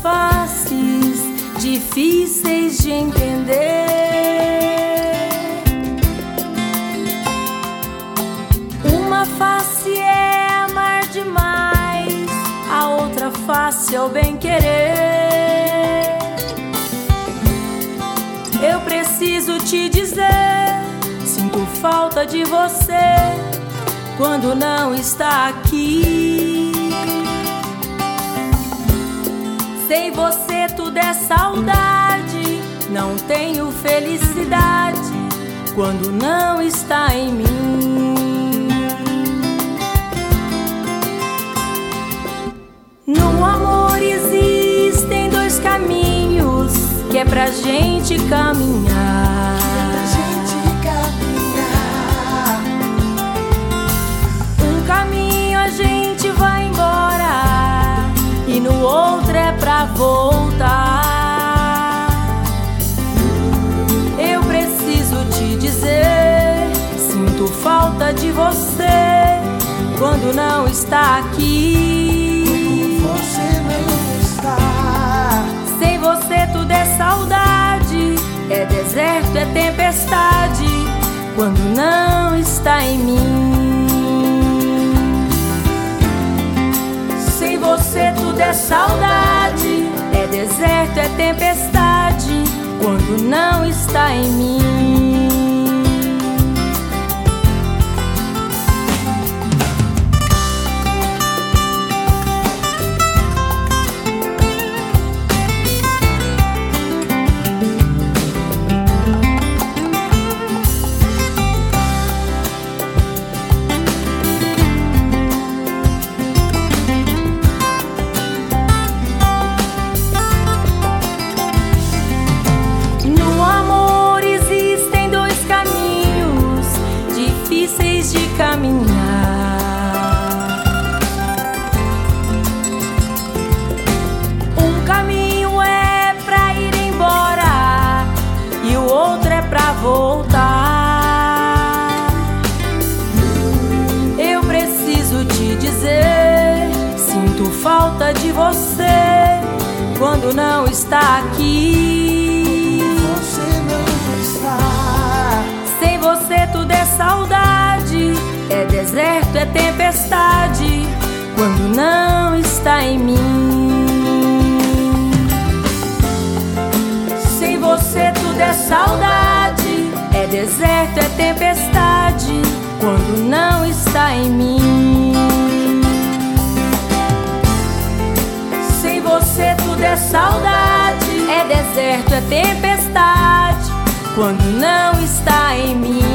faces difíceis de entender. Uma face é amar demais, a outra face é o bem-querer. Eu preciso te dizer, sinto falta de você quando não está aqui. Sem você tudo é saudade, não tenho felicidade quando não está em mim. No amor existem dois caminhos que é pra gente caminhar. Um caminho a gente vai embora e no outro é pra voltar. Eu preciso te dizer, sinto falta de você quando não está aqui. Você não está. Sem você tudo é saudade, é deserto, é tempestade quando não está em mim. Sem você tudo é saudade, é deserto, é tempestade quando não está em mim. De caminhar. Um caminho é pra ir embora e o outro é pra voltar. Eu preciso te dizer, sinto falta de você quando não está aqui. Você não está. Sem você tudo é saudade, é deserto, é tempestade quando não está em mim. Sem você tudo é saudade, é deserto, é tempestade quando não está em mim. Sem você tudo é saudade, é deserto, é tempestade quando não está em mim.